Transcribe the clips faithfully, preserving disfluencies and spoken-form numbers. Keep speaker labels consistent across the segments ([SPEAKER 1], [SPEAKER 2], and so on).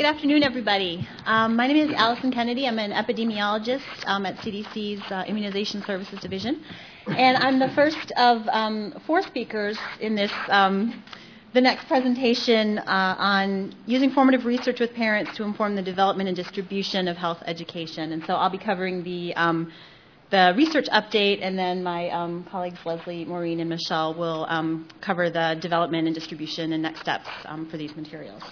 [SPEAKER 1] Good afternoon, everybody. Um, my name is Allison Kennedy. I'm an epidemiologist um, at C D C's uh, Immunization Services Division. And I'm the first of um, four speakers in this, um, the next presentation uh, on using formative research with parents to inform the development and distribution of health education. And so I'll be covering the, um, the research update, and then my um, colleagues Leslie, Maureen, and Michelle will um, cover the development and distribution and next steps um, for these materials.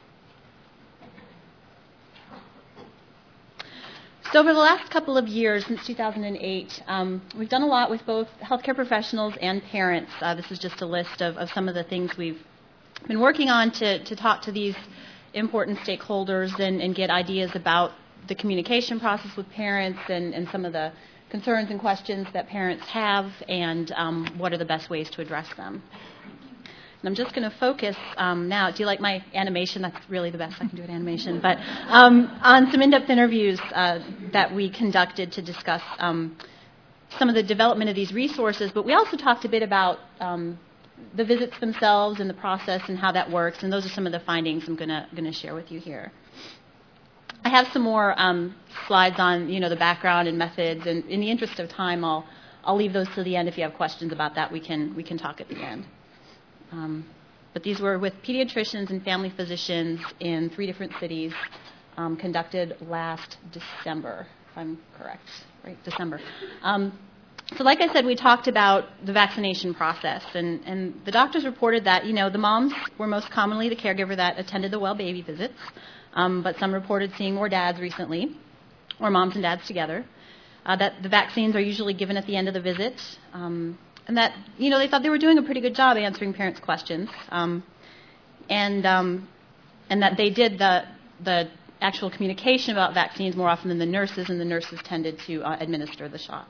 [SPEAKER 1] So over the last couple of years, since two thousand eight, um, we've done a lot with both healthcare professionals and parents. Uh, this is just a list of, of some of the things we've been working on to, to talk to these important stakeholders and, and get ideas about the communication process with parents and, and some of the concerns and questions that parents have, and um, what are the best ways to address them. And I'm just going to focus um, now. Do you like my animation? That's really the best I can do at animation. But um, on some in-depth interviews uh, that we conducted to discuss um, some of the development of these resources. But we also talked a bit about um, the visits themselves and the process and how that works. And those are some of the findings I'm going to going to share with you here. I have some more um, slides on, you know, the background and methods. And in the interest of time, I'll I'll leave those to the end. If you have questions about that, we can we can talk at the end. Um, but these were with pediatricians and family physicians in three different cities, um, conducted last December, if I'm correct, right, December. Um, so like I said, we talked about the vaccination process, and, and the doctors reported that, you know, the moms were most commonly the caregiver that attended the well baby visits, um, but some reported seeing more dads recently, or moms and dads together, uh, that the vaccines are usually given at the end of the visit, um, and that, you know, they thought they were doing a pretty good job answering parents' questions, um, and um, and that they did the the actual communication about vaccines more often than the nurses, and the nurses tended to uh, administer the shots.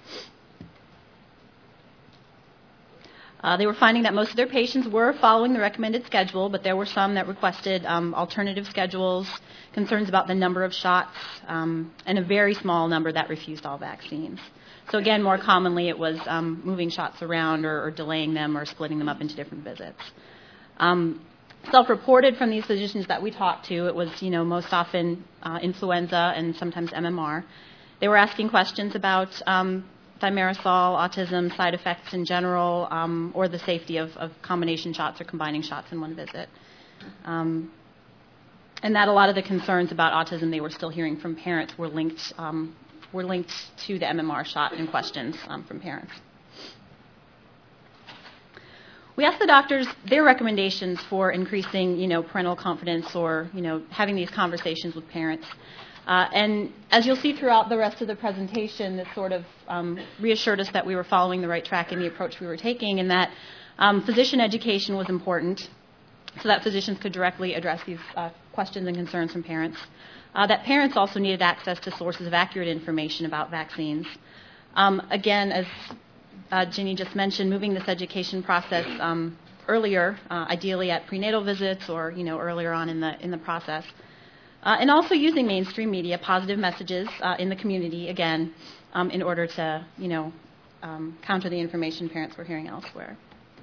[SPEAKER 1] Uh, they were finding that most of their patients were following the recommended schedule, but there were some that requested um, alternative schedules, concerns about the number of shots, um, and a very small number that refused all vaccines. So again, more commonly it was um, moving shots around or, or delaying them or splitting them up into different visits. Um, self-reported from these physicians that we talked to, it was, you know, most often uh, influenza and sometimes M M R. They were asking questions about um, thimerosal, autism, side effects in general, um, or the safety of, of combination shots or combining shots in one visit. Um, and that a lot of the concerns about autism they were still hearing from parents were linked um, were linked to the M M R shot and questions um, from parents. We asked the doctors their recommendations for increasing, you know, parental confidence, or, you know, having these conversations with parents. Uh, and as you'll see throughout the rest of the presentation, this sort of um, reassured us that we were following the right track in the approach we were taking, and that um, physician education was important so that physicians could directly address these uh, questions and concerns from parents. Uh, that parents also needed access to sources of accurate information about vaccines. Um, again, as uh, Ginny just mentioned, moving this education process um, earlier, uh, ideally at prenatal visits or, you know, earlier on in the in the process, uh, and also using mainstream media, positive messages uh, in the community, again, um, in order to, you know, um, counter the information parents were hearing elsewhere.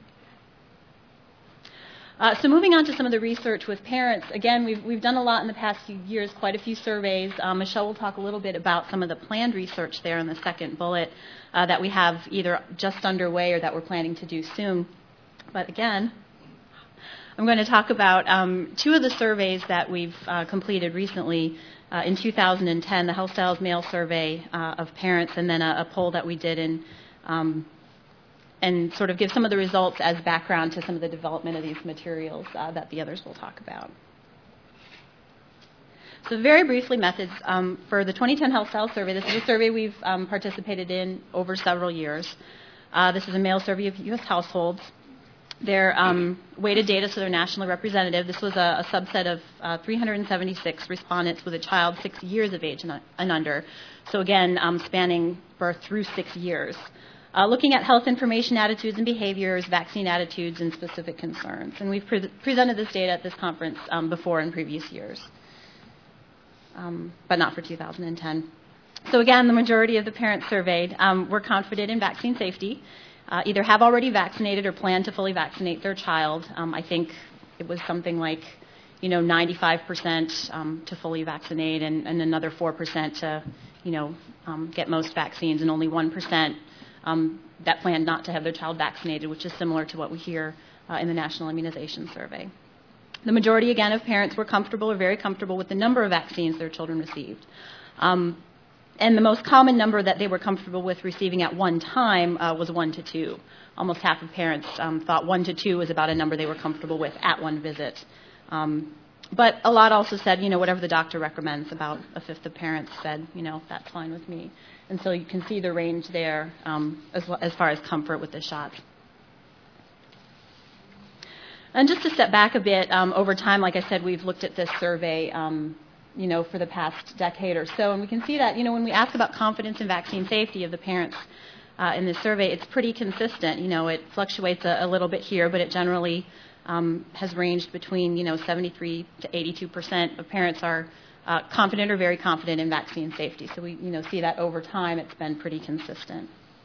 [SPEAKER 1] Uh, so moving on to some of the research with parents, again, we've, we've done a lot in the past few years, quite a few surveys. Um, Michelle will talk a little bit about some of the planned research there in the second bullet uh, that we have either just underway or that we're planning to do soon. But again, I'm going to talk about um, two of the surveys that we've uh, completed recently. Uh, in two thousand ten, the Health Styles Mail Survey uh, of parents, and then a, a poll that we did in um, and sort of give some of the results as background to some of the development of these materials uh, that the others will talk about. So very briefly, methods. Um, for the twenty ten Health Styles Survey, this is a survey we've um, participated in over several years. Uh, this is a mail survey of U S households. They're um, weighted data, so they're nationally representative. This was a, a subset of uh, three hundred seventy-six respondents with a child six years of age and, and under. So again, um, spanning birth through six years. Uh, looking at health information, attitudes and behaviors, vaccine attitudes, and specific concerns. And we've pre- presented this data at this conference um, before in previous years, um, but not for two thousand ten. So again, the majority of the parents surveyed um, were confident in vaccine safety, uh, either have already vaccinated or plan to fully vaccinate their child. Um, I think it was something like you know, ninety-five percent um, to fully vaccinate, and, and another four percent to, you know, um, get most vaccines, and only one percent um, that planned not to have their child vaccinated, which is similar to what we hear uh, in the National Immunization Survey. The majority, again, of parents were comfortable or very comfortable with the number of vaccines their children received. Um, and the most common number that they were comfortable with receiving at one time uh, was one to two. Almost half of parents um, thought one to two was about a number they were comfortable with at one visit. Um, but a lot also said, you know, whatever the doctor recommends. About a fifth of parents said, you know, that's fine with me. And so you can see the range there um, as, as far as comfort with the shots. And just to step back a bit, um, over time, like I said, we've looked at this survey, um, you know, for the past decade or so, and we can see that, you know, when we ask about confidence in vaccine safety of the parents uh, in this survey, it's pretty consistent. You know, it fluctuates a, a little bit here, but it generally um, has ranged between, you know, seventy-three to eighty-two percent of parents are uh, confident or very confident in vaccine safety. So we, you know, see that over time it's been pretty consistent.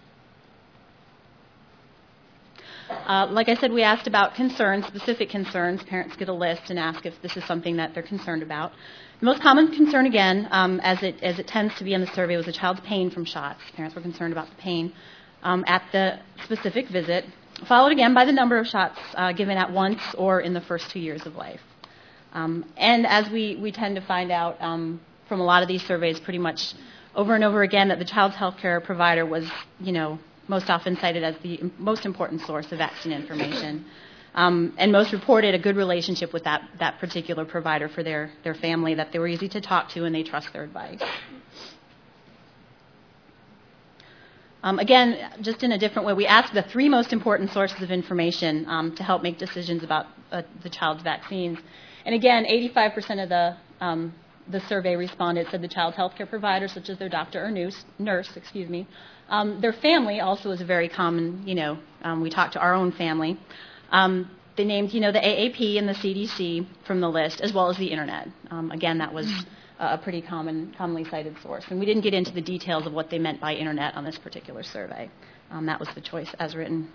[SPEAKER 1] Uh, like I said, we asked about concerns, specific concerns. Parents get a list and ask if this is something that they're concerned about. The most common concern, again, um, as, it, as it tends to be in the survey, was the child's pain from shots. Parents were concerned about the pain um, at the specific visit, followed again by the number of shots uh, given at once or in the first two years of life. Um, and as we, we tend to find out um, from a lot of these surveys pretty much over and over again that the child's health care provider was, you know, most often cited as the most important source of vaccine information. Um, and most reported a good relationship with that, that particular provider for their, their family, that they were easy to talk to and they trust their advice. Um, again, just in a different way, we asked the three most important sources of information um, to help make decisions about uh, the child's vaccines. And again, eighty-five percent of the, um, the survey respondents said the child's health care provider, such as their doctor or nurse, nurse excuse me. Um, their family also is a very common, you know, um, we talked to our own family. Um, they named, you know, the A A P and the C D C from the list, as well as the Internet. Um, again, that was uh, a pretty common, commonly cited source. And we didn't get into the details of what they meant by Internet on this particular survey. Um, that was the choice as written.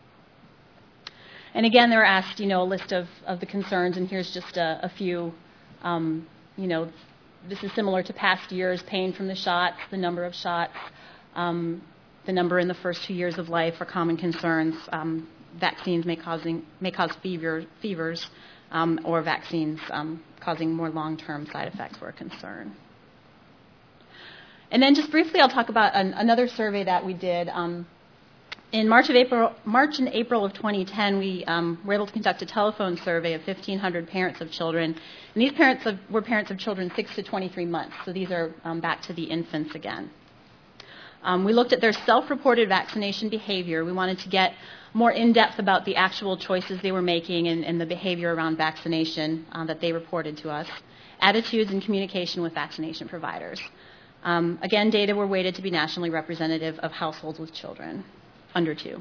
[SPEAKER 1] And again, they were asked, you know, a list of, of the concerns, and here's just a, a few, um, you know, this is similar to past years, pain from the shots, the number of shots, um, the number in the first two years of life are common concerns. Um, vaccines may, causing, may cause fever, fevers, um, or vaccines um, causing more long-term side effects were a concern. And then just briefly, I'll talk about an, another survey that we did. Um, in March, of April, March and April of twenty ten, we um, were able to conduct a telephone survey of fifteen hundred parents of children. And these parents of, were parents of children six to twenty-three months. So these are um, back to the infants again. Um, we looked at their self-reported vaccination behavior. We wanted to get more in-depth about the actual choices they were making and, and the behavior around vaccination uh, that they reported to us, attitudes and communication with vaccination providers. Um, again, data were weighted to be nationally representative of households with children under two.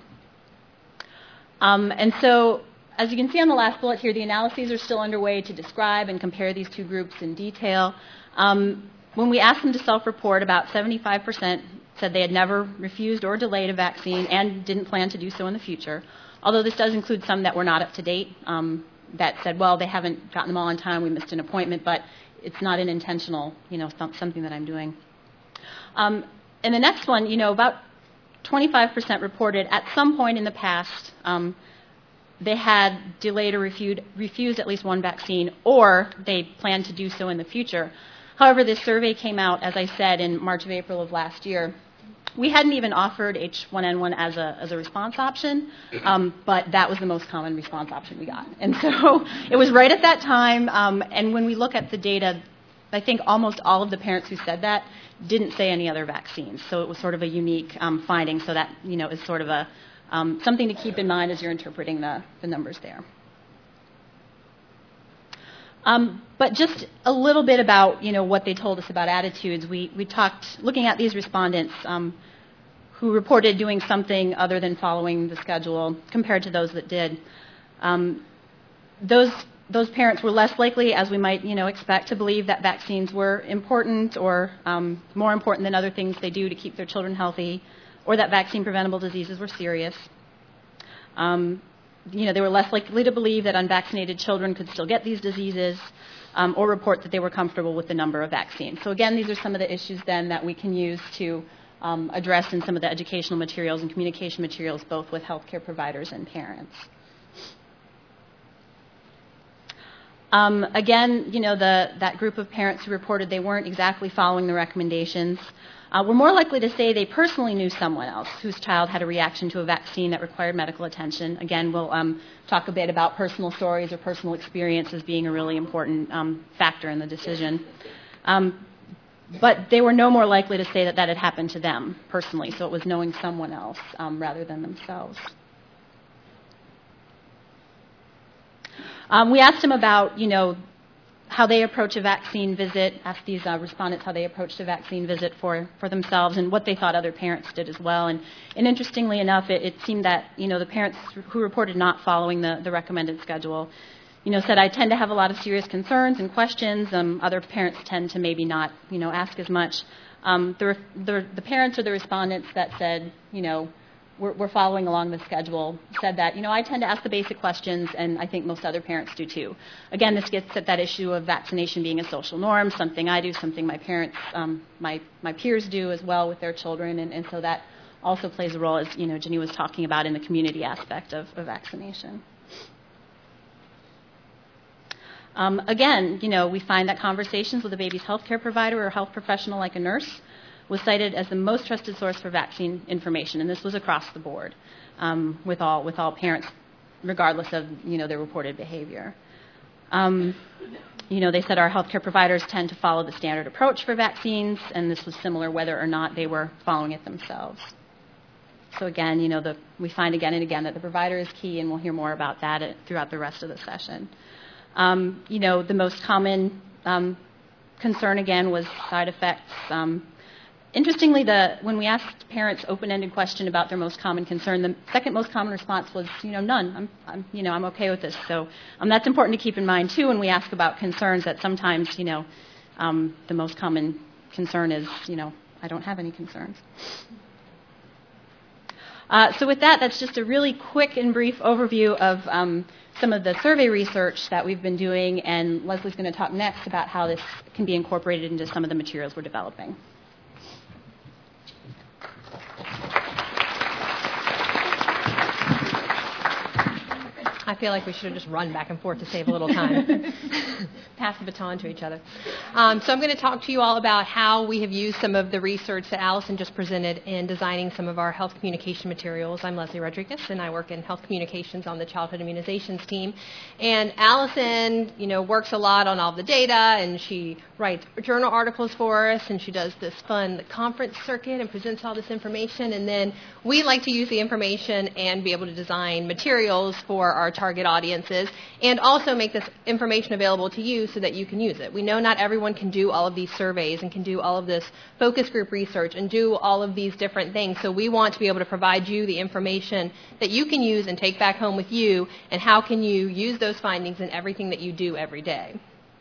[SPEAKER 1] Um, and so, as you can see on the last bullet here, the analyses are still underway to describe and compare these two groups in detail. Um, when we asked them to self-report, about seventy-five percent said they had never refused or delayed a vaccine and didn't plan to do so in the future, although this does include some that were not up to date, um, that said, well, they haven't gotten them all on time, we missed an appointment, but it's not an intentional, you know, something that I'm doing. Um, and the next one, you know, about twenty-five percent reported at some point in the past um, they had delayed or refused, refused at least one vaccine, or they planned to do so in the future. However, this survey came out, as I said, in March of April of last year. We hadn't even offered H one N one as a, as a response option, um, but that was the most common response option we got. And so it was right at that time, um, and when we look at the data, I think almost all of the parents who said that didn't say any other vaccines. So it was sort of a unique um, finding, so that, you know, is sort of a, um, something to keep in mind as you're interpreting the, the numbers there. Um, but just a little bit about, you know, what they told us about attitudes. We, we talked, looking at these respondents um, who reported doing something other than following the schedule compared to those that did. Um, those, those parents were less likely, as we might, you know, expect, to believe that vaccines were important or um, more important than other things they do to keep their children healthy, or that vaccine-preventable diseases were serious. Um, you know, they were less likely to believe that unvaccinated children could still get these diseases, um, or report that they were comfortable with the number of vaccines. So again, these are some of the issues then that we can use to um, address in some of the educational materials and communication materials, both with healthcare providers and parents. Um, again, you know, the, that group of parents who reported they weren't exactly following the recommendations uh, were more likely to say they personally knew someone else whose child had a reaction to a vaccine that required medical attention. Again, we'll um, talk a bit about personal stories or personal experiences being a really important um, factor in the decision. Um, but they were no more likely to say that that had happened to them personally, so it was knowing someone else um, rather than themselves. Um, we asked them about, you know, how they approach a vaccine visit, asked these uh, respondents how they approached a vaccine visit for, for themselves and what they thought other parents did as well. And, and interestingly enough, it, it seemed that, you know, the parents who reported not following the, the recommended schedule, you know, said, I tend to have a lot of serious concerns and questions. Um, other parents tend to maybe not, you know, ask as much. Um, the, the, the parents or the respondents that said, you know, We're, we're following along the schedule, said that, you know, I tend to ask the basic questions, and I think most other parents do too. Again, this gets at that issue of vaccination being a social norm, something I do, something my parents, um, my, my peers do as well with their children, and, and so that also plays a role, as, you know, Jenny was talking about, in the community aspect of, of vaccination. Um, again, you know, we find that conversations with a baby's healthcare provider or health professional like a nurse was cited as the most trusted source for vaccine information, and this was across the board um, with all with all parents, regardless of, you know, their reported behavior. Um, you know, they said our healthcare providers tend to follow the standard approach for vaccines, and this was similar whether or not they were following it themselves. So again, you know, the, we find again and again that the provider is key, and we'll hear more about that throughout the rest of the session. Um, you know, the most common um, concern again was side effects. Um, Interestingly, the, when we asked parents open-ended question about their most common concern, the second most common response was, you know, none. I'm, I'm you know, I'm okay with this. So um, that's important to keep in mind too when we ask about concerns. That sometimes, you know, um, the most common concern is, you know, I don't have any concerns. Uh, so with that, that's just a really quick and brief overview of um, some of the survey research that we've been doing, and Leslie's going to talk next about how this can be incorporated into some of the materials we're developing.
[SPEAKER 2] I feel like we should have just run back and forth to save a little time. Pass the baton to each other. Um, so I'm going to talk to you all about how we have used some of the research that Allison just presented in designing some of our health communication materials. I'm Leslie Rodriguez, and I work in health communications on the childhood immunizations team. And Allison, you know, works a lot on all the data, and she writes journal articles for us, and she does this fun conference circuit and presents all this information. And then we like to use the information and be able to design materials for our target audiences, and also make this information available to you so that you can use it. We know not everyone can do all of these surveys and can do all of this focus group research and do all of these different things, so we want to be able to provide you the information that you can use and take back home with you, and how can you use those findings in everything that you do every day.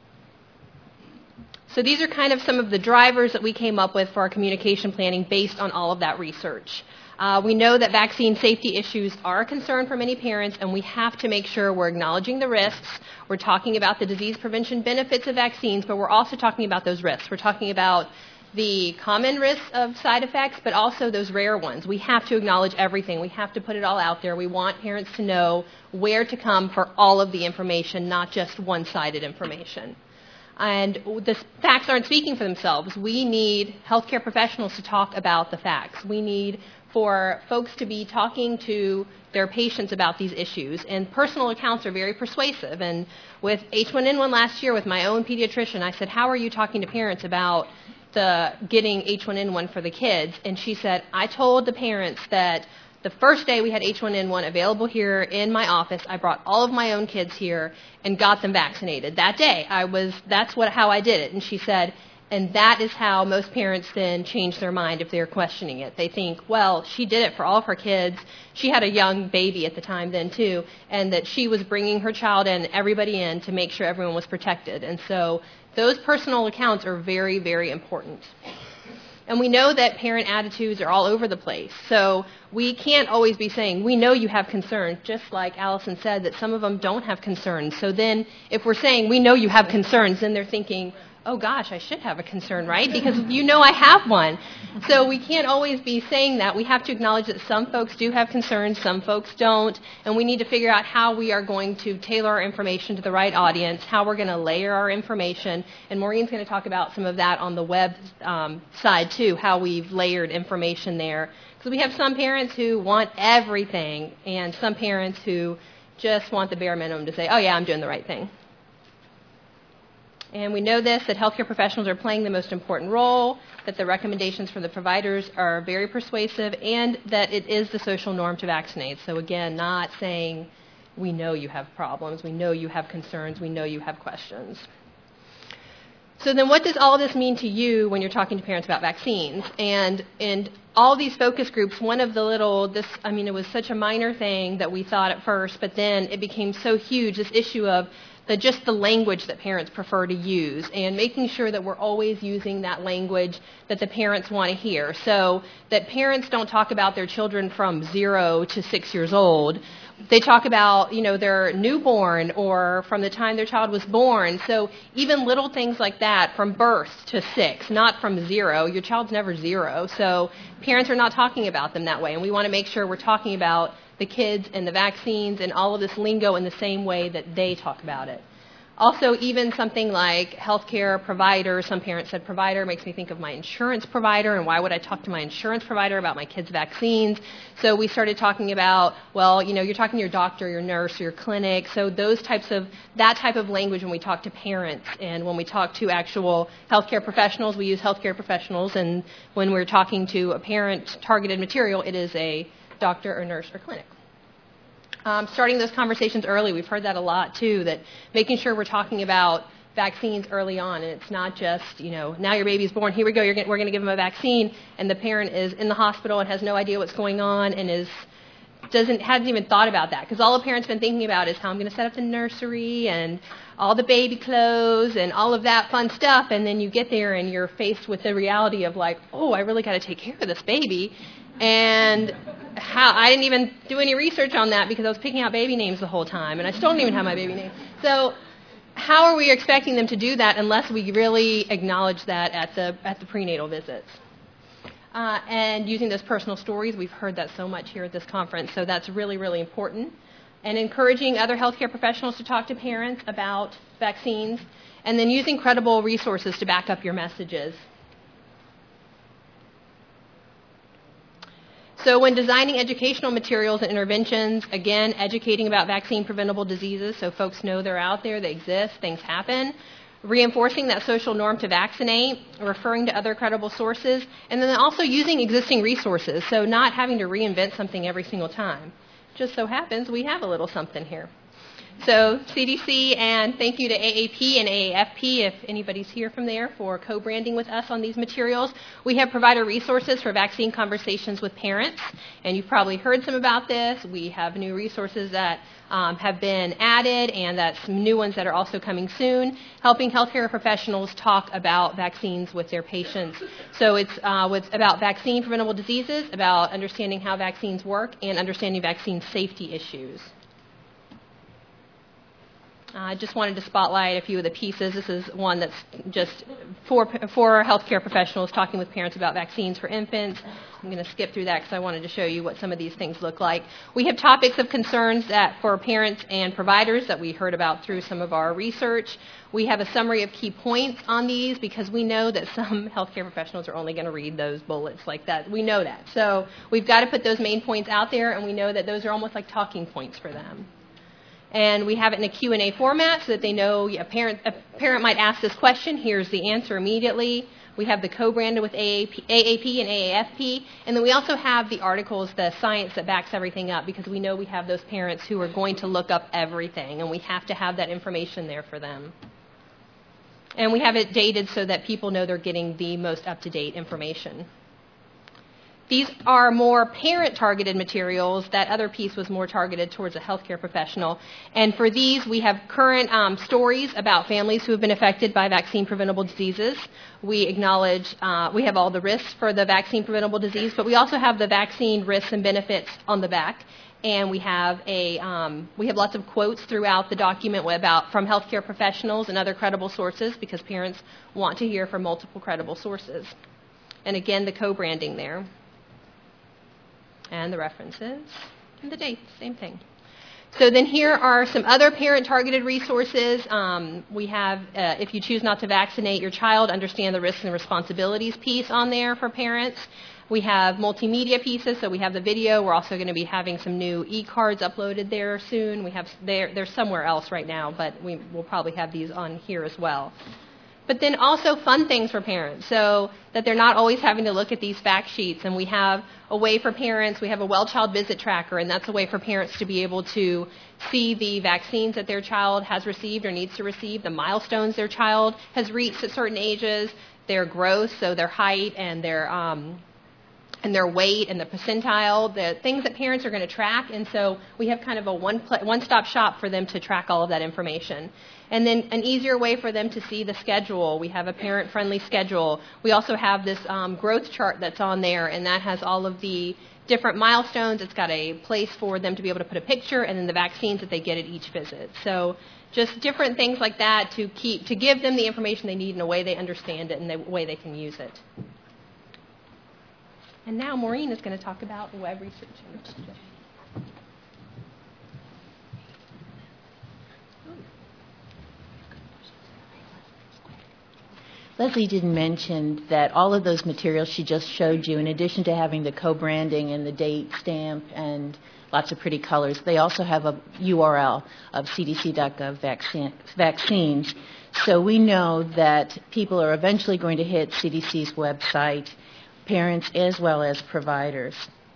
[SPEAKER 2] So these are kind of some of the drivers that we came up with for our communication planning based on all of that research. Uh, we know that vaccine safety issues are a concern for many parents, and we have to make sure we're acknowledging the risks. We're talking about the disease prevention benefits of vaccines, but we're also talking about those risks. We're talking about the common risks of side effects, but also those rare ones. We have to acknowledge everything. We have to put it all out there. We want parents to know where to come for all of the information, not just one-sided information. And the facts aren't speaking for themselves. We need healthcare professionals to talk about the facts. We need for folks to be talking to their patients about these issues. And personal accounts are very persuasive. And with H one N one last year with my own pediatrician, I said, how are you talking to parents about the getting H one N one for the kids? And she said, I told the parents that the first day we had H one N one available here in my office, I brought all of my own kids here and got them vaccinated. That day, I was, that's what, how I did it. And she said, and that is how most parents then change their mind if they're questioning it. They think, well, she did it for all of her kids. She had a young baby at the time then, too, and that she was bringing her child and everybody in to make sure everyone was protected. And so those personal accounts are very, very important. And we know that parent attitudes are all over the place. So we can't always be saying, we know you have concerns, just like Allison said, that some of them don't have concerns. So then if we're saying, we know you have concerns, then they're thinking, oh gosh, I should have a concern, right? Because you know I have one. So we can't always be saying that. We have to acknowledge that some folks do have concerns, some folks don't, and we need to figure out how we are going to tailor our information to the right audience, how we're going to layer our information, and Maureen's going to talk about some of that on the web um, side too, how we've layered information there. Because we have some parents who want everything, and some parents who just want the bare minimum to say, oh yeah, I'm doing the right thing. And we know this, that healthcare professionals are playing the most important role, that the recommendations from the providers are very persuasive, and that it is the social norm to vaccinate. So again, not saying, we know you have problems, we know you have concerns, we know you have questions. So then what does all this mean to you when you're talking to parents about vaccines? And in all these focus groups, one of the little, this, I mean, it was such a minor thing that we thought at first, but then it became so huge, this issue of the, just the language that parents prefer to use and making sure that we're always using that language that the parents want to hear. So that parents don't talk about their children from zero to six years old. They talk about, you know, their newborn or from the time their child was born. So even little things like that, from birth to six, not from zero. Your child's never zero. So parents are not talking about them that way. And we want to make sure we're talking about the kids and the vaccines and all of this lingo in the same way that they talk about it. Also, even something like healthcare provider, some parents said provider, makes me think of my insurance provider, and why would I talk to my insurance provider about my kids' vaccines? So we started talking about, well, you know, you're talking to your doctor, your nurse, your clinic, so those types of, that type of language when we talk to parents, and when we talk to actual healthcare professionals, we use healthcare professionals, and when we're talking to a parent-targeted material, it is a doctor or nurse or clinic. Um, starting those conversations early, we've heard that a lot too, that making sure we're talking about vaccines early on, and it's not just, you know, now your baby's born, here we go, you're gonna, we're going to give them a vaccine, and the parent is in the hospital and has no idea what's going on and is doesn't hasn't even thought about that, because all the parent's been thinking about is how I'm going to set up the nursery and all the baby clothes and all of that fun stuff, and then you get there and you're faced with the reality of like, oh, I really got to take care of this baby. And how, I didn't even do any research on that because I was picking out baby names the whole time, and I still don't even have my baby name. So how are we expecting them to do that unless we really acknowledge that at the at the prenatal visits? Uh, and using those personal stories, we've heard that so much here at this conference, so that's really, really important. And encouraging other healthcare professionals to talk to parents about vaccines, and then using credible resources to back up your messages. So when designing educational materials and interventions, again, educating about vaccine-preventable diseases so folks know they're out there, they exist, things happen. Reinforcing that social norm to vaccinate, referring to other credible sources, and then also using existing resources, so not having to reinvent something every single time. Just so happens we have a little something here. So C D C, and thank you to A A P and A A F P if anybody's here from there for co-branding with us on these materials. We have provider resources for vaccine conversations with parents, and you've probably heard some about this. We have new resources that um, have been added, and that's some new ones that are also coming soon, helping healthcare professionals talk about vaccines with their patients. So it's uh, with, about vaccine preventable diseases, about understanding how vaccines work, and understanding vaccine safety issues. I uh, just wanted to spotlight a few of the pieces. This is one that's just for, for healthcare professionals talking with parents about vaccines for infants. I'm going to skip through that because I wanted to show you what some of these things look like. We have topics of concerns that for parents and providers that we heard about through some of our research. We have a summary of key points on these because we know that some healthcare professionals are only going to read those bullets like that. We know that. So we've got to put those main points out there, and we know that those are almost like talking points for them. And we have it in a Q and A format so that they know a parent, a parent might ask this question, here's the answer immediately. We have the co-branded with A A P, A A P and A A F P. And then we also have the articles, the science that backs everything up, because we know we have those parents who are going to look up everything, and we have to have that information there for them. And we have it dated so that people know they're getting the most up-to-date information. These are more parent-targeted materials. That other piece was more targeted towards a healthcare professional. And for these, we have current um, stories about families who have been affected by vaccine-preventable diseases. We acknowledge, uh, we have all the risks for the vaccine-preventable disease, but we also have the vaccine risks and benefits on the back. And we have a um, we have lots of quotes throughout the document about from healthcare professionals and other credible sources, because parents want to hear from multiple credible sources. And again, the co-branding there. And the references and the dates, same thing. So then here are some other parent-targeted resources. Um, we have, uh, if you choose not to vaccinate your child, understand the risks and responsibilities piece on there for parents. We have multimedia pieces, so we have the video. We're also going to be having some new e-cards uploaded there soon. We have they're, they're somewhere else right now, but we will probably have these on here as well. But then also fun things for parents, so that they're not always having to look at these fact sheets. And we have a way for parents, we have a well-child visit tracker, and that's a way for parents to be able to see the vaccines that their child has received or needs to receive, the milestones their child has reached at certain ages, their growth, so their height and their um, and their weight and the percentile, the things that parents are going to track. And so we have kind of a one pl- one-stop shop for them to track all of that information. And then an easier way for them to see the schedule. We have a parent-friendly schedule. We also have this um, growth chart that's on there, and that has all of the different milestones. It's got a place for them to be able to put a picture, and then the vaccines that they get at each visit. So just different things like that to keep to give them the information they need in a way they understand it and the way they can use it. And now Maureen is going to talk about the web research.
[SPEAKER 3] Leslie didn't mention that all of those materials she just showed you, in addition to having the co-branding and the date stamp and lots of pretty colors, they also have a U R L of c d c dot gov vaccine, vaccines. So we know that people are eventually going to hit C D C's website, parents as well as providers.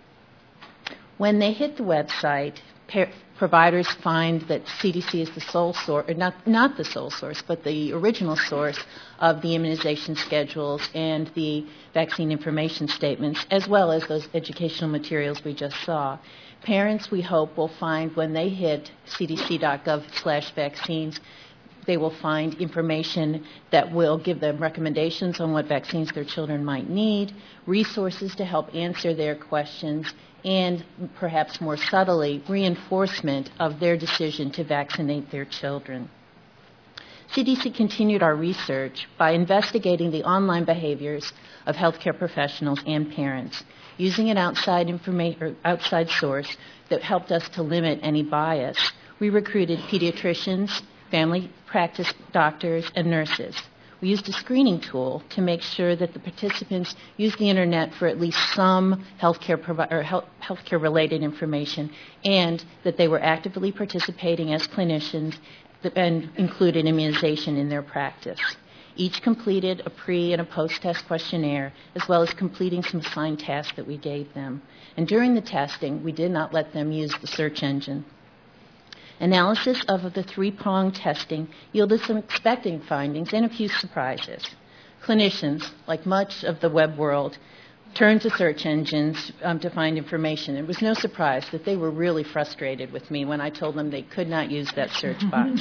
[SPEAKER 3] When they hit the website, par- providers find that C D C is the sole source, or not, not the sole source, but the original source of the immunization schedules and the vaccine information statements, as well as those educational materials we just saw. Parents, we hope, will find when they hit c d c dot gov slash vaccines, they will find information that will give them recommendations on what vaccines their children might need, resources to help answer their questions, and perhaps more subtly, reinforcement of their decision to vaccinate their children. C D C continued our research by investigating the online behaviors of healthcare professionals and parents, using an outside informa- or outside source that helped us to limit any bias. We recruited pediatricians, family practice doctors, and nurses. We used a screening tool to make sure that the participants used the internet for at least some healthcare provi- or health- healthcare-related information, and that they were actively participating as clinicians and included immunization in their practice. Each completed a pre- and a post-test questionnaire, as well as completing some assigned tasks that we gave them. And during the testing, we did not let them use the search engine. Analysis of the three-pronged testing yielded some expecting findings and a few surprises. Clinicians, like much of the web world, turned to search engines um, to find information. It was no surprise that they were really frustrated with me when I told them they could not use that search box.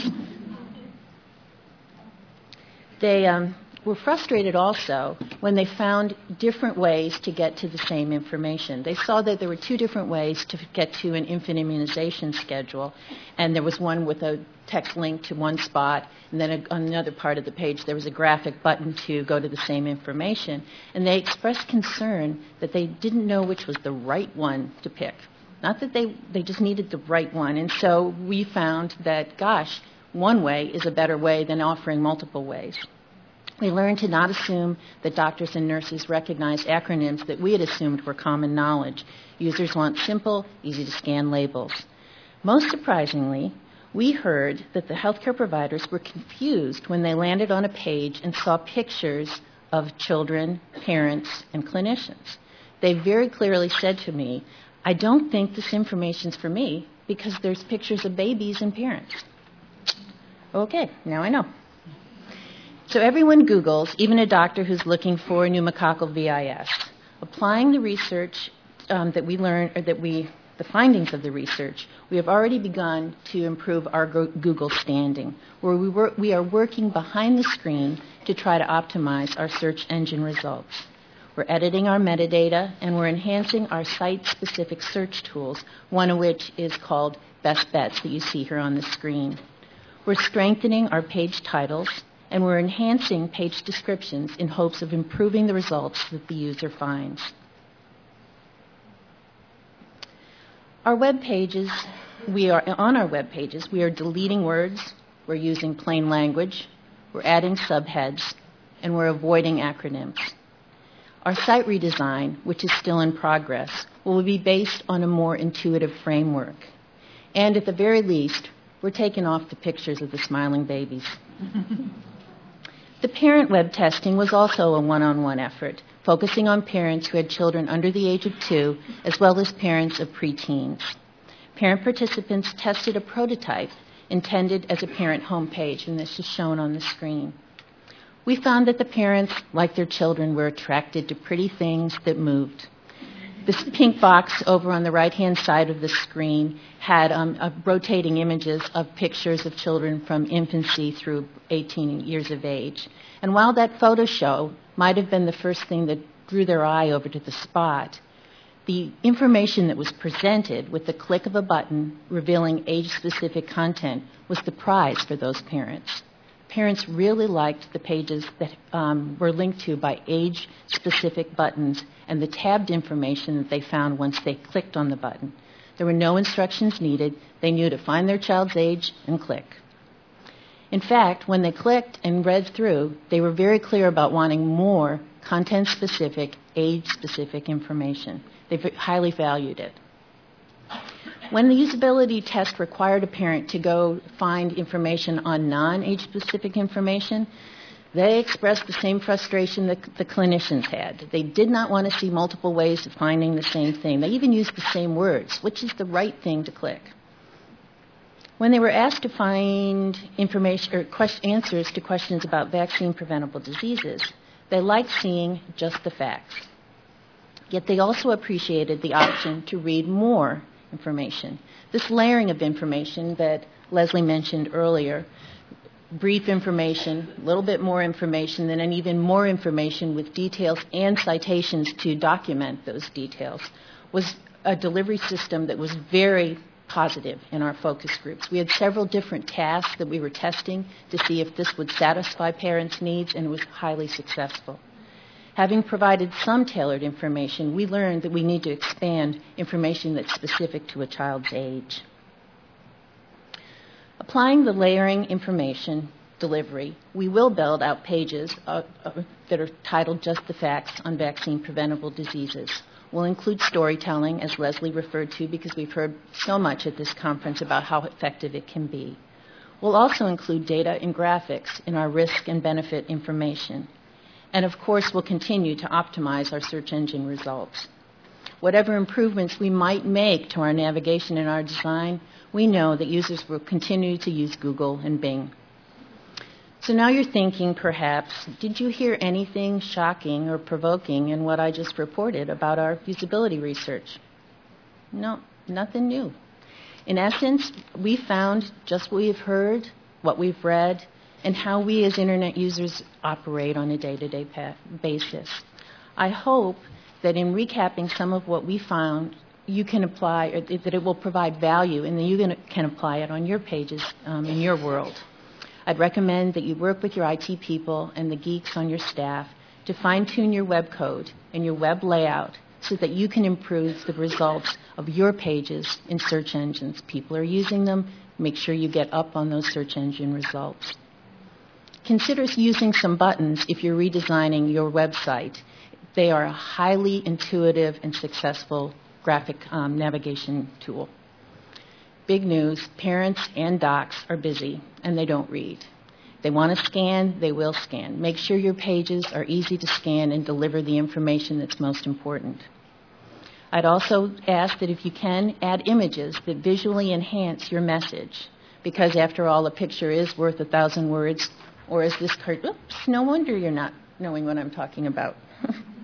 [SPEAKER 3] They um, were frustrated also when they found different ways to get to the same information. They saw that there were two different ways to get to an infant immunization schedule, and there was one with a text link to one spot, and then a, on another part of the page there was a graphic button to go to the same information. And they expressed concern that they didn't know which was the right one to pick. Not that they, they just needed the right one. And so we found that, gosh, one way is a better way than offering multiple ways. We learned to not assume that doctors and nurses recognized acronyms that we had assumed were common knowledge. Users want simple, easy-to-scan labels. Most surprisingly, we heard that the healthcare providers were confused when they landed on a page and saw pictures of children, parents, and clinicians. They very clearly said to me, I don't think this information's for me because there's pictures of babies and parents. Okay, now I know. So everyone Googles, even a doctor who's looking for pneumococcal V I S. Applying the research um, that we learned, or that we, the findings of the research, we have already begun to improve our Google standing, where we, work, we are working behind the screen to try to optimize our search engine results. We're editing our metadata, and we're enhancing our site-specific search tools, one of which is called Best Bets that you see here on the screen. We're strengthening our page titles, and we're enhancing page descriptions in hopes of improving the results that the user finds. Our web pages, we are on our web pages, we are deleting words, we're using plain language, we're adding subheads, and we're avoiding acronyms. Our site redesign, which is still in progress, will be based on a more intuitive framework. And at the very least, we're taking off the pictures of the smiling babies. The parent web testing was also a one-on-one effort, focusing on parents who had children under the age of two, as well as parents of preteens. Parent participants tested a prototype intended as a parent homepage, and this is shown on the screen. We found that the parents, like their children, were attracted to pretty things that moved. This pink box over on the right-hand side of the screen had um, uh, rotating images of pictures of children from infancy through eighteen years of age. And while that photo show might have been the first thing that drew their eye over to the spot, the information that was presented with the click of a button revealing age-specific content was the prize for those parents. Parents really liked the pages that um, were linked to by age-specific buttons and the tabbed information that they found once they clicked on the button. There were no instructions needed. They knew to find their child's age and click. In fact, when they clicked and read through, they were very clear about wanting more content-specific, age-specific information. They highly valued it. When the usability test required a parent to go find information on non-age-specific information, they expressed the same frustration that the clinicians had. They did not want to see multiple ways of finding the same thing. They even used the same words, which is the right thing to click. When they were asked to find information or quest- answers to questions about vaccine-preventable diseases, they liked seeing just the facts. Yet they also appreciated the option to read more information. This layering of information that Leslie mentioned earlier, brief information, a little bit more information, then and even more information with details and citations to document those details, was a delivery system that was very positive in our focus groups. We had several different tasks that we were testing to see if this would satisfy parents' needs, and it was highly successful. Having provided some tailored information, we learned that we need to expand information that's specific to a child's age. Applying the layering information delivery, we will build out pages uh, uh, that are titled Just the Facts on Vaccine-Preventable Diseases. We'll include storytelling, as Leslie referred to, because we've heard so much at this conference about how effective it can be. We'll also include data and graphics in our risk and benefit information. And of course, we'll continue to optimize our search engine results. Whatever improvements we might make to our navigation and our design, we know that users will continue to use Google and Bing. So now you're thinking, perhaps, did you hear anything shocking or provoking in what I just reported about our usability research? No, nothing new. In essence, we found just what we've heard, what we've read, and how we as Internet users operate on a day-to-day pa- basis. I hope that in recapping some of what we found, you can apply, or that it will provide value, and that you can apply it on your pages um, in your world. I'd recommend that you work with your I T people and the geeks on your staff to fine-tune your web code and your web layout so that you can improve the results of your pages in search engines. People are using them. Make sure you get up on those search engine results. Consider using some buttons if you're redesigning your website. They are a highly intuitive and successful graphic um, navigation tool. Big news, parents and docs are busy and they don't read. They want to scan, they will scan. Make sure your pages are easy to scan and deliver the information that's most important. I'd also ask that if you can, add images that visually enhance your message, because after all, a picture is worth a thousand words. Or as this card, oops, no wonder you're not knowing what I'm talking about.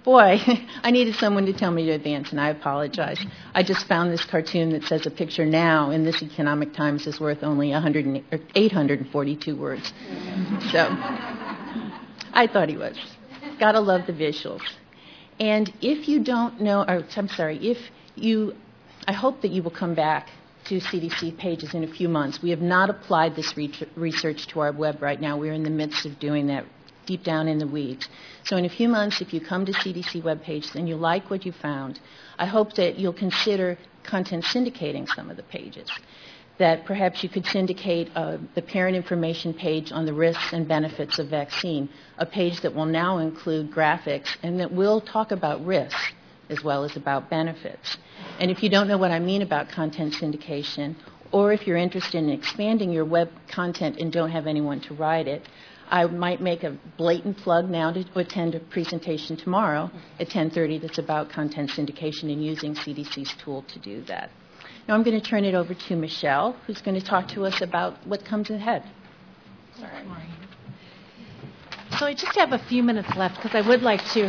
[SPEAKER 3] Boy, I needed someone to tell me to advance, and I apologize. I just found this cartoon that says a picture now in this economic times is worth only one hundred, eight hundred forty-two words. So I thought he was. Gotta love the visuals. And if you don't know, or I'm sorry, if you, I hope that you will come back to C D C pages in a few months. We have not applied this re- research to our web right now. We're in the midst of doing that deep down in the weeds. So in a few months, if you come to C D C webpage and you like what you found, I hope that you'll consider content syndicating some of the pages. That perhaps you could syndicate uh, the parent information page on the risks and benefits of vaccine, a page that will now include graphics and that will talk about risks as well as about benefits. And if you don't know what I mean about content syndication, or if you're interested in expanding your web content and don't have anyone to write it, I might make a blatant plug now to attend a presentation tomorrow at ten thirty that's about content syndication and using C D C's tool to do that. Now I'm going to turn it over to Michelle, who's going to talk to us about what comes ahead.
[SPEAKER 4] Sorry. So I just have a few minutes left because I would like to...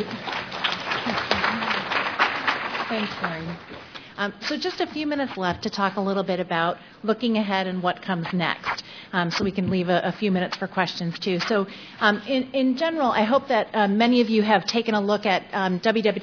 [SPEAKER 4] Thanks, Maureen. Um, so just a few minutes left to talk a little bit about looking ahead and what comes next. Um, so we can leave a, a few minutes for questions too. So um, in, in general, I hope that um, many of you have taken a look at um,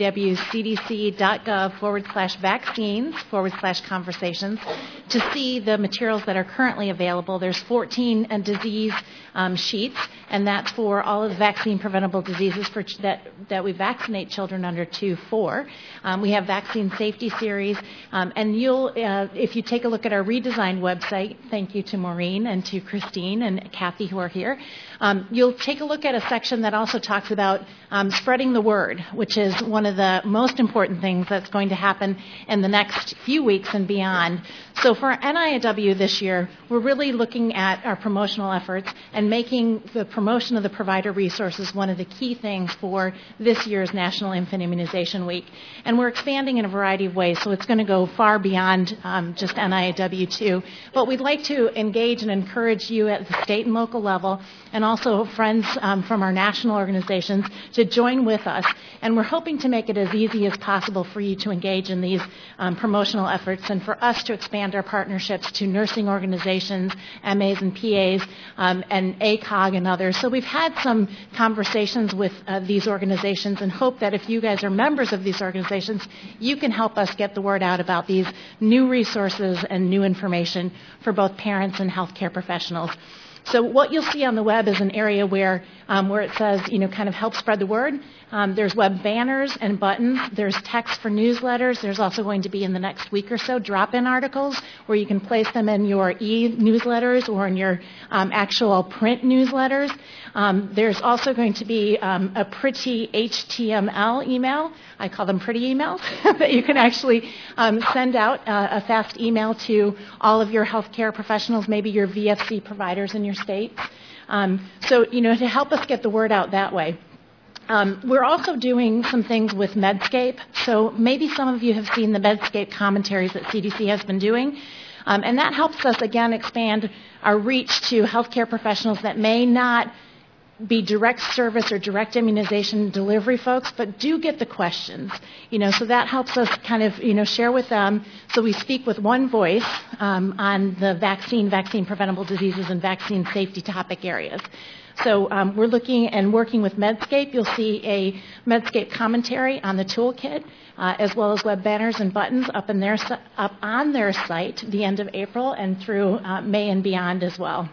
[SPEAKER 4] www.cdc.gov forward slash vaccines forward slash conversations to see the materials that are currently available. There's fourteen uh, disease um, sheets, and that's for all of the vaccine preventable diseases for ch- that, that we vaccinate children under two four. Um, we have vaccine safety series, um, and you'll, uh, if you take a look at our redesigned website, thank you to Maureen and to Christine and Kathy who are here, um, you'll take a look at a section that also talks about um, spreading the word, which is one of the most important things that's going to happen in the next few weeks and beyond. So for N I W this year, we're really looking at our promotional efforts and making the promotion of the provider resources one of the key things for this year's National Infant Immunization Week. And we're expanding in a variety of ways, so it's going to go far beyond um, just N I W too. But we'd like to engage and encourage you at the state and local level, and also friends um, from our national organizations, to join with us. And we're hoping to make it as easy as possible for you to engage in these um, promotional efforts, and for us to expand our partnerships to nursing organizations, M As and P As, um, and A C O G and others. So we've had some conversations with uh, these organizations, and hope that if you guys are members of these organizations, you can help us get the word out about these new resources and new information for both parents and healthcare professionals. So what you'll see on the web is an area where um, where it says, you know, kind of help spread the word. Um, there's web banners and buttons. There's text for newsletters. There's also going to be in the next week or so drop-in articles where you can place them in your e-newsletters or in your um, actual print newsletters. Um, there's also going to be um, a pretty H T M L email. I call them pretty emails that you can actually um, send out uh, a fast email to all of your healthcare professionals, maybe your V F C providers in your states. Um, so, you know, to help us get the word out that way. Um, we're also doing some things with Medscape. So maybe some of you have seen the Medscape commentaries that C D C has been doing. Um, and that helps us, again, expand our reach to healthcare professionals that may not be direct service or direct immunization delivery folks, but do get the questions. You know, so that helps us kind of, you know, share with them. So we speak with one voice um, on the vaccine, vaccine preventable diseases, and vaccine safety topic areas. So um, we're looking and working with Medscape. You'll see a Medscape commentary on the toolkit, uh, as well as web banners and buttons up in their up on their site the end of April and through uh, May and beyond as well.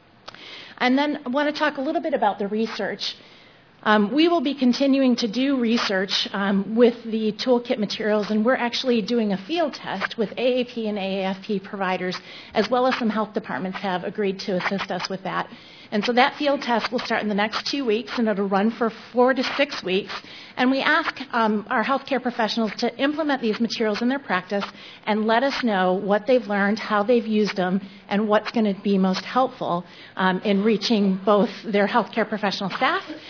[SPEAKER 4] And then I want to talk a little bit about the research. Um, we will be continuing to do research um, with the toolkit materials, and we're actually doing a field test with A A P and A A F P providers, as well as some health departments have agreed to assist us with that. And so that field test will start in the next two weeks, and it'll run for four to six weeks. And we ask um, our healthcare professionals to implement these materials in their practice and let us know what they've learned, how they've used them, and what's going to be most helpful um, in reaching both their healthcare professional staff as well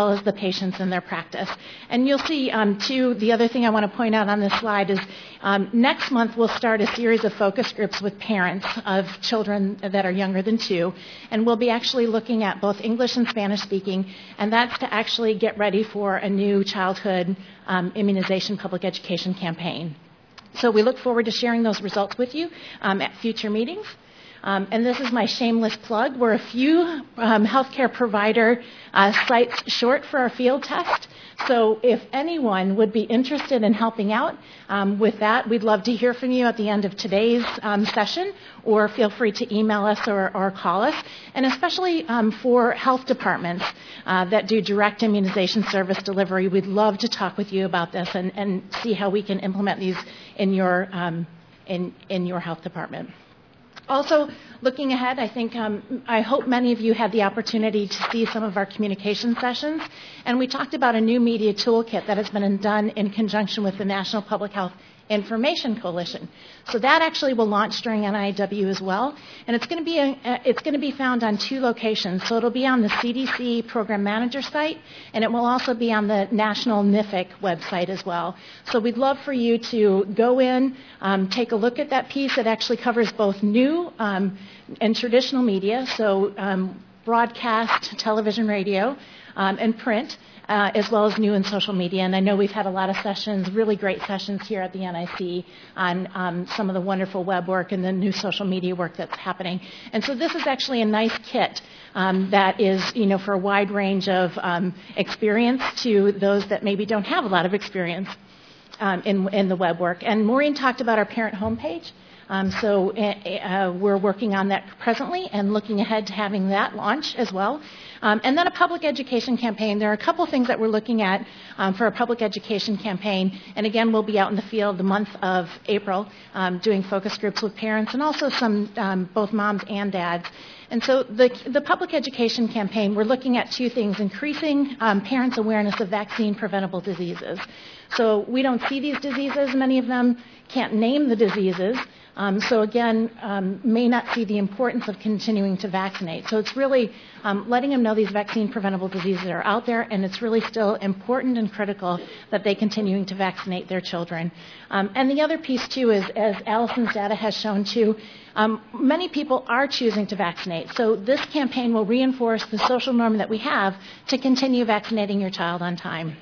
[SPEAKER 4] well as the patients in their practice. And you'll see, um, too, the other thing I want to point out on this slide is um, next month we'll start a series of focus groups with parents of children that are younger than two, and we'll be actually looking at both English and Spanish speaking, and that's to actually get ready for a new childhood um, immunization public education campaign. So we look forward to sharing those results with you um, at future meetings. Um, and this is my shameless plug. We're a few um, healthcare provider uh, sites short for our field test. So if anyone would be interested in helping out um, with that, we'd love to hear from you at the end of today's um, session, or feel free to email us or, or call us. And especially um, for health departments uh, that do direct immunization service delivery, we'd love to talk with you about this and, and see how we can implement these in your, um, in, in your health department. Also, looking ahead, I think um, I hope many of you had the opportunity to see some of our communication sessions, and we talked about a new media toolkit that has been done in conjunction with the National Public Health Information Coalition. So that actually will launch during N I W as well, and it's going to be a, it's going to be found on two locations. So it'll be on the C D C Program Manager site, and it will also be on the National N I F I C website as well. So we'd love for you to go in, um, take a look at that piece. It actually covers both new um, and traditional media, so um, broadcast, television, radio, um, and print. Uh, as well as new and social media. And I know we've had a lot of sessions, really great sessions here at the N I C on um, some of the wonderful web work and the new social media work that's happening. And so this is actually a nice kit um, that is, you know, for a wide range of um, experience to those that maybe don't have a lot of experience um, in, in the web work. And Maureen talked about our parent homepage. Um, so uh, we're working on that presently and looking ahead to having that launch as well. Um, and then a public education campaign. There are a couple things that we're looking at um, for a public education campaign. And again, we'll be out in the field the month of April um, doing focus groups with parents and also some um, both moms and dads. And so the, the public education campaign, we're looking at two things: increasing um, parents' awareness of vaccine-preventable diseases. So we don't see these diseases. Many of them can't name the diseases. Um, so again, um, may not see the importance of continuing to vaccinate. So it's really um, letting them know these vaccine-preventable diseases are out there, and it's really still important and critical that they continuing to vaccinate their children. Um, and the other piece, too, is, as Allison's data has shown, too, um, many people are choosing to vaccinate. So this campaign will reinforce the social norm that we have to continue vaccinating your child on time.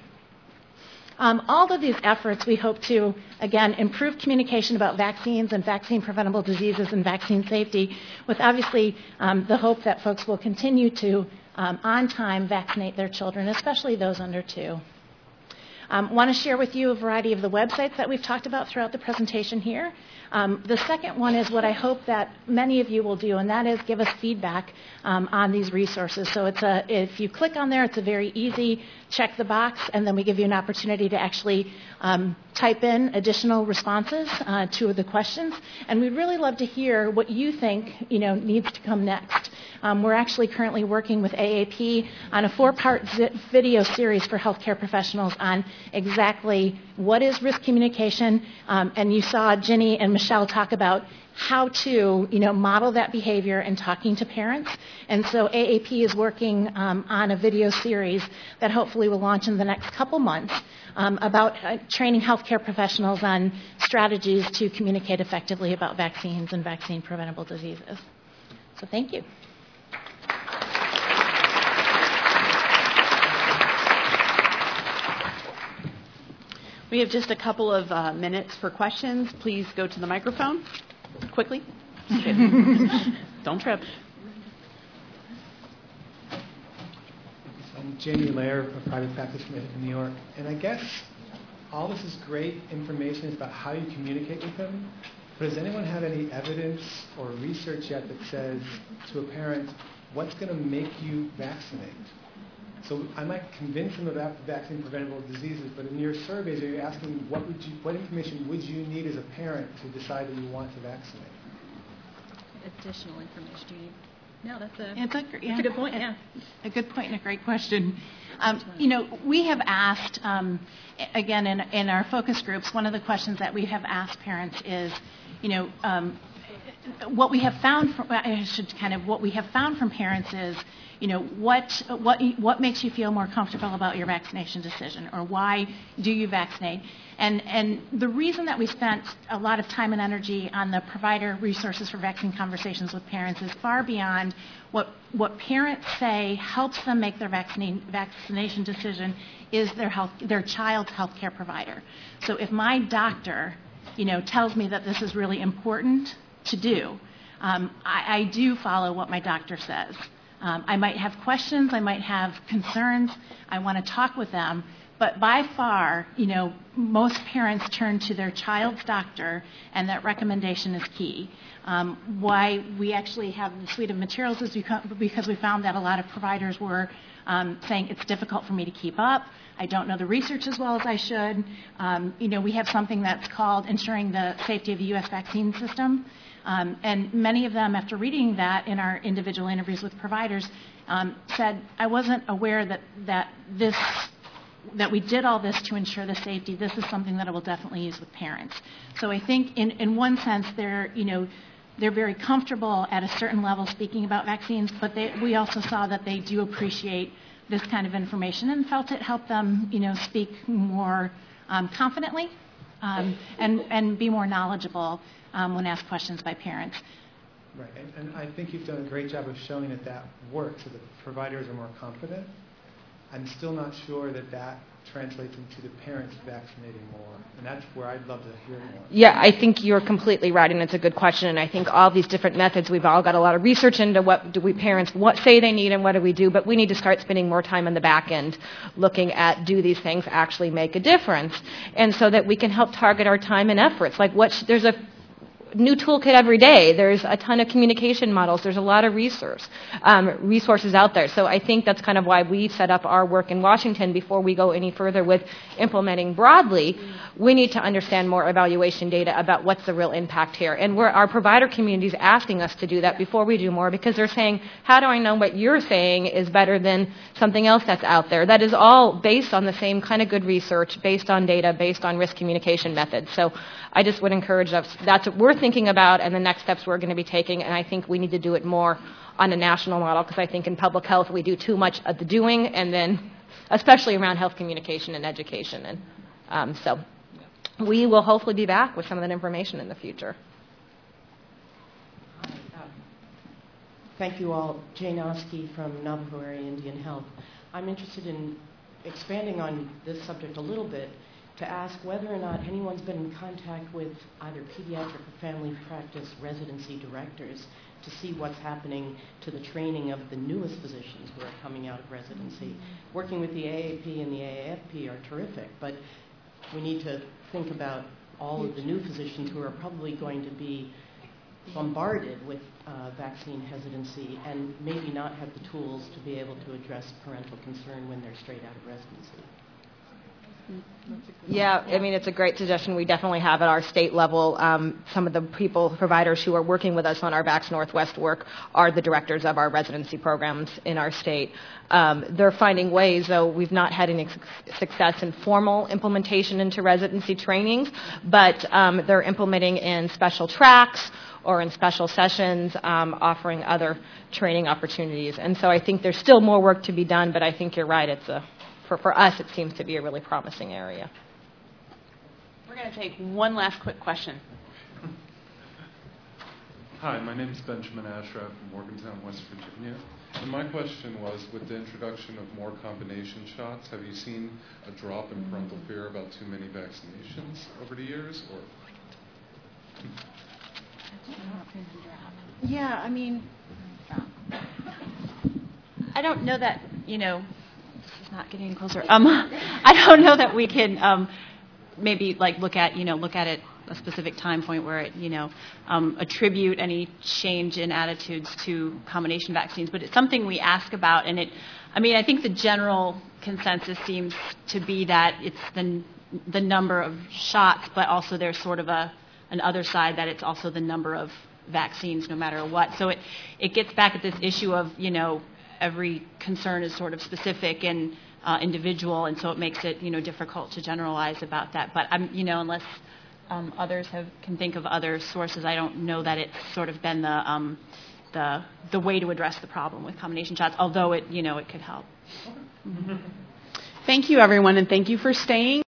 [SPEAKER 4] Um, all of these efforts, we hope to, again, improve communication about vaccines and vaccine-preventable diseases and vaccine safety, with obviously um, the hope that folks will continue to, um, on time, vaccinate their children, especially those under two. I um, want to share with you a variety of the websites that we've talked about throughout the presentation here. Um, the second one is what I hope that many of you will do, and that is give us feedback um, on these resources. So it's a, if you click on there, it's a very easy check the box, and then we give you an opportunity to actually um, type in additional responses uh, to the questions. And we'd really love to hear what you think, you know, needs to come next. Um, we're actually currently working with A A P on a four-part video series for healthcare professionals on exactly what is risk communication, um, and you saw Ginny and Michelle talk about how to, you know, model that behavior and talking to parents. And so A A P is working um, on a video series that hopefully will launch in the next couple months um, about uh, training healthcare professionals on strategies to communicate effectively about vaccines and vaccine-preventable diseases. So thank you.
[SPEAKER 5] We have just a couple of uh, minutes for questions. Please go to the microphone quickly. Don't trip.
[SPEAKER 6] I'm Jamie Lair, a private practice in New York. And I guess all this is great information is about how you communicate with them. But does anyone have any evidence or research yet that says to a parent, what's going to make you vaccinate? So I might convince them about vaccine-preventable diseases, but in your surveys, are you asking what would you, what information would you need as a parent to decide that you want to vaccinate?
[SPEAKER 1] Additional information do you need? No, that's a,
[SPEAKER 7] it's a, yeah,
[SPEAKER 1] that's a good point. Yeah,
[SPEAKER 7] a good point and a great question. Um, you know, we have asked um, again in, in our focus groups. One of the questions that we have asked parents is, you know. Um, what we have found from, I should kind of, what we have found from parents is, you know, what, what, what makes you feel more comfortable about your vaccination decision, or why do you vaccinate? And, and the reason that we spent a lot of time and energy on the provider resources for vaccine conversations with parents is far beyond what, what parents say helps them make their vaccine, vaccination decision is their, health, their child's health care provider. So if my doctor, you know, tells me that this is really important to do, um, I, I do follow what my doctor says. Um, I might have questions, I might have concerns, I want to talk with them, but by far, you know, most parents turn to their child's doctor, and that recommendation is key. Um, why we actually have the suite of materials is because we found that a lot of providers were um, saying it's difficult for me to keep up. I don't know the research as well as I should. Um, you know, we have something that's called Ensuring the Safety of the U S Vaccine System. Um, and many of them, after reading that in our individual interviews with providers, um, said, I wasn't aware that, that this, that we did all this to ensure the safety. This is something that I will definitely use with parents. So I think in, in one sense, they're, you know, they're very comfortable at a certain level speaking about vaccines, but they, we also saw that they do appreciate this kind of information and felt it helped them, you know, speak more um, confidently um, and, and be more knowledgeable um, when asked questions by parents.
[SPEAKER 6] Right, and, and I think you've done a great job of showing that that works, so the providers are more confident. I'm still not sure that that translates into the parents vaccinating more, and that's where I'd love to hear more.
[SPEAKER 2] Yeah, I think you're completely right, and it's a good question, and I think all these different methods, we've all got a lot of research into what do we parents what say they need and what do we do, but we need to start spending more time on the back end looking at do these things actually make a difference, and so that we can help target our time and efforts. Like what sh- there's a new toolkit every day. There's a ton of communication models. There's a lot of resource, um, resources out there. So I think that's kind of why we set up our work in Washington before we go any further with implementing broadly. We need to understand more evaluation data about what's the real impact here. And we're, our provider community is asking us to do that before we do more because they're saying, how do I know what you're saying is better than something else that's out there? That is all based on the same kind of good research, based on data, based on risk communication methods. So I just would encourage us, that's what we're thinking about and the next steps we're going to be taking, and I think we need to do it more on a national model because I think in public health we do too much of the doing, and then especially around health communication and education. And um, so we will hopefully be back with some of that information in the future.
[SPEAKER 8] Hi, um, thank you all. Jane Oski from Navajo Area Indian Health. I'm interested in expanding on this subject a little bit to ask whether or not anyone's been in contact with either pediatric or family practice residency directors to see what's happening to the training of the newest physicians who are coming out of residency. Working with the A A P and the A A F P are terrific, but we need to think about all of the new physicians who are probably going to be bombarded with uh, vaccine hesitancy and maybe not have the tools to be able to address parental concern when they're straight out of residency.
[SPEAKER 2] Yeah, I mean, it's a great suggestion. We definitely have at our state level. Um, some of the people, providers who are working with us on our Vax Northwest work are the directors of our residency programs in our state. Um, they're finding ways, though we've not had any success in formal implementation into residency trainings, but um, they're implementing in special tracks or in special sessions, um, offering other training opportunities. And so I think there's still more work to be done, but I think you're right. It's a For, for us, it seems to be a really promising area.
[SPEAKER 5] We're going to take one last quick question.
[SPEAKER 9] Hi, my name is Benjamin Ashraf from Morgantown, West Virginia. And my question was, with the introduction of more combination shots, have you seen a drop in parental fear about too many vaccinations over the years? Or
[SPEAKER 1] Yeah, I mean, I don't know that, you know, this is not getting any closer. Um, I don't know that we can um, maybe like look at, you know, look at it a specific time point where it, you know, um, attribute any change in attitudes to combination vaccines, but it's something we ask about, and it, I mean, I think the general consensus seems to be that it's the the number of shots, but also there's sort of a an other side that it's also the number of vaccines, no matter what. So it it gets back at this issue of, you know, every concern is sort of specific and uh, individual, and so it makes it, you know, difficult to generalize about that. But I'm, you know, unless um, others have, can think of other sources. I don't know that it's sort of been the, um, the, the way to address the problem with combination shots, although it, you know, it could help.
[SPEAKER 5] Thank you, everyone, and thank you for staying.